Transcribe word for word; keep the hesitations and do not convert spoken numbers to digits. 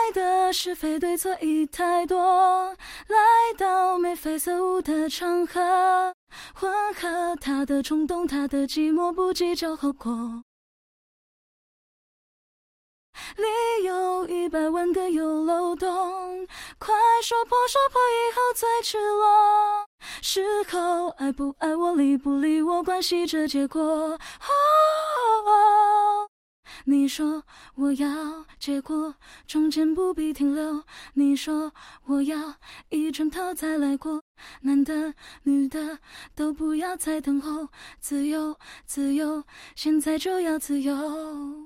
的是非对错已太多，来到眉飞色舞的场合，混合他的冲动，他的寂寞，不计较后果。理由一百万个有漏洞，快说破说破以后最赤裸，事后爱不爱我理不理我关系着结果、哦哦、你说我要结果中间不必停留，你说我要一转头再来过，男的女的都不要再等候，自由自由现在就要自由。